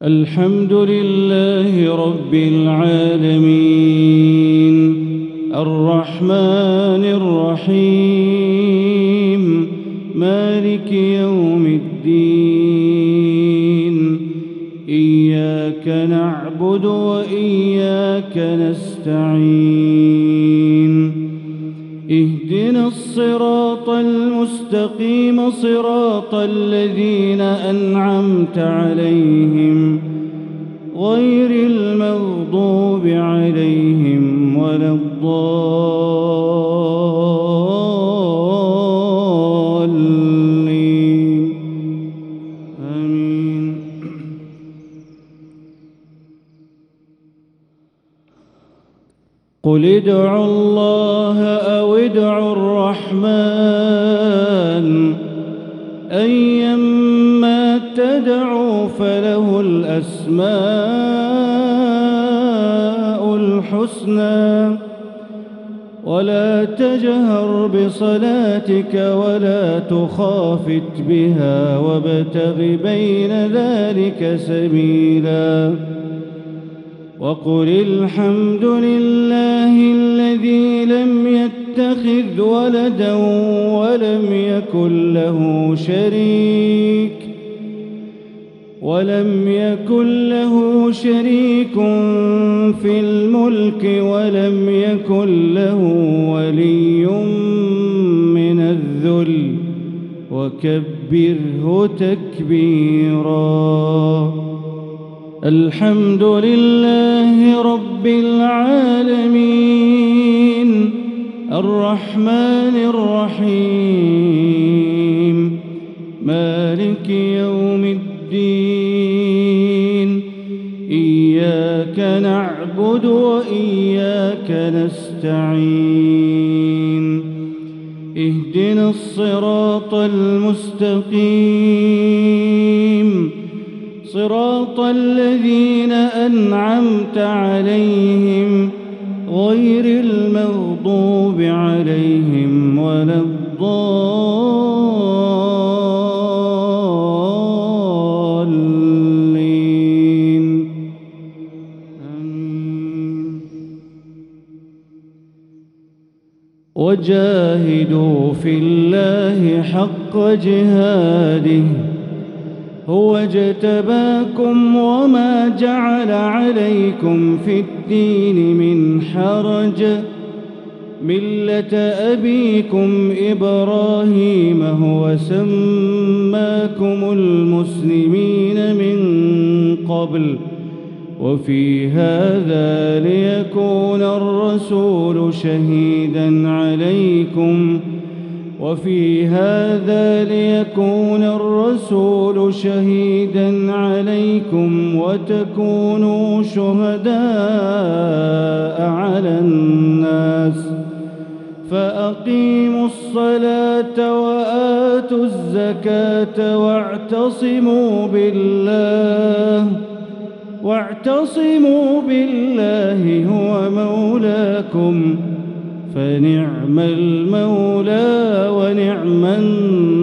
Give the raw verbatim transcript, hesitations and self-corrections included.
الحمد لله رب العالمين الرحمن الرحيم مالك يوم الدين إياك نعبد وإياك نستعين اهدنا الصراط المستقيم صراط الذين أنعمت عليهم غير المغضوب عليهم ولا الضالين آمين. قل ادعوا الله أو ادعوا الرحمن أيما تدعوا فله الأسماء الحسنى ولا تجهر بصلاتك ولا تخافت بها وابتغ بين ذلك سبيلا وقل الحمد لله الذي لم يتخذ ولدا ولم يكن له شريك ولم يكن له شريك في الملك ولم يكن له ولي من الذل وكبره تكبيرا. الحمد لله رب العالمين الرحمن الرحيم مالك يوم الدين إياك نعبد وإياك نستعين اهدنا الصراط المستقيم صراط الذين أنعمت عليهم غير المغضوب عليهم ولا الضالين آمين. وجاهدوا في الله حق جهاده هو اجتباكم وما جعل عليكم في الدين من حرج ملة أبيكم إبراهيم هو سماكم المسلمين من قبل وفي هذا ليكون الرسول شهيدا عليكم وفي هذا ليكون الرسول شهيدا عليكم وتكونوا شهداء على الناس فأقيموا الصلاة وآتوا الزكاة واعتصموا بالله واعتصموا بالله هو مولاكم فنعم المولى ونعم النصير.